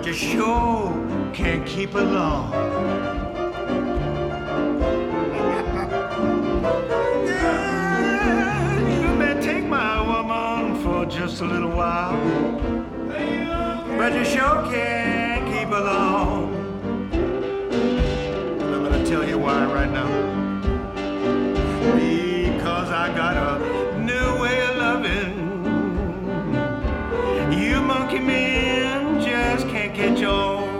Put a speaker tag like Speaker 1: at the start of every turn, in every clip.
Speaker 1: you sure can't keep her long. Yeah, you may take my woman for just a little while, but you sure can't keep her long. I'm gonna tell you why right now. Because I got a new way of loving. You monkey men just can't catch on.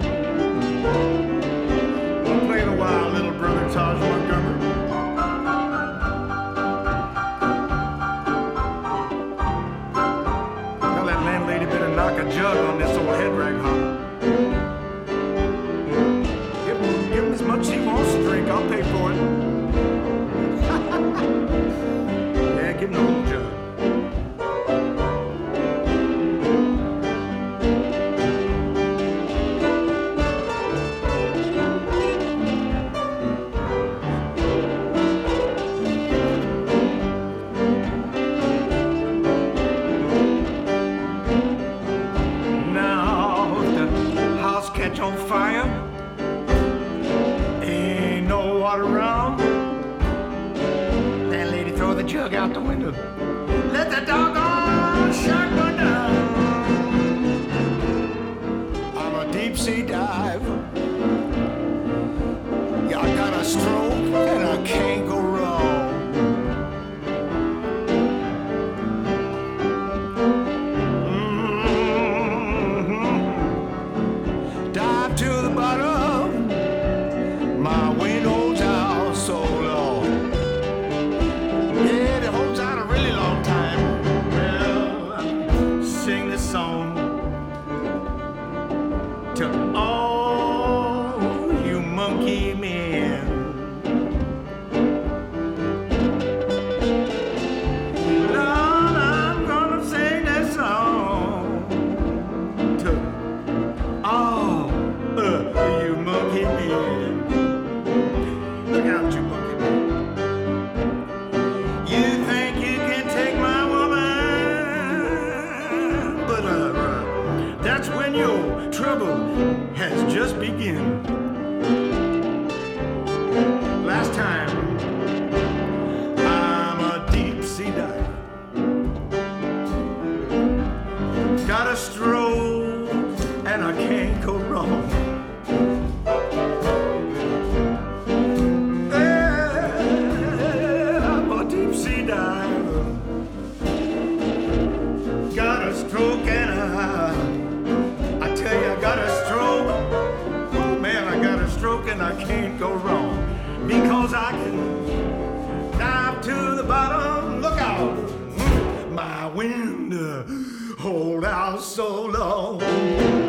Speaker 1: We'll play the wild little brother Taj Montgomery. Tell that landlady better knock a jug on this old head rag hopper. Give him as much as he wants to drink. I'll pay for it. Yeah, give him the whole jug. Catch on fire, ain't no water around. Landlady, throw the jug out the window. Let the doggone shark run down. I'm a deep sea diver. Yeah, I got a stroke and I can't go wrong. To the bottom, my wind holds out so long. Yeah, it holds out a really long time. Well, I sing this song to all you monkey men. Lord, I'm gonna sing this song to all you monkey men. Look out, you monkey men. You think you can take my woman, but that's when your trouble has just begun. Last time, I'm a deep sea diver. Got a stroke and I can't go wrong. Got a stroke and I tell you I got a stroke. Oh man, I got a stroke and I can't go wrong. Because I can dive to the bottom. Look out, my wind hold out so long.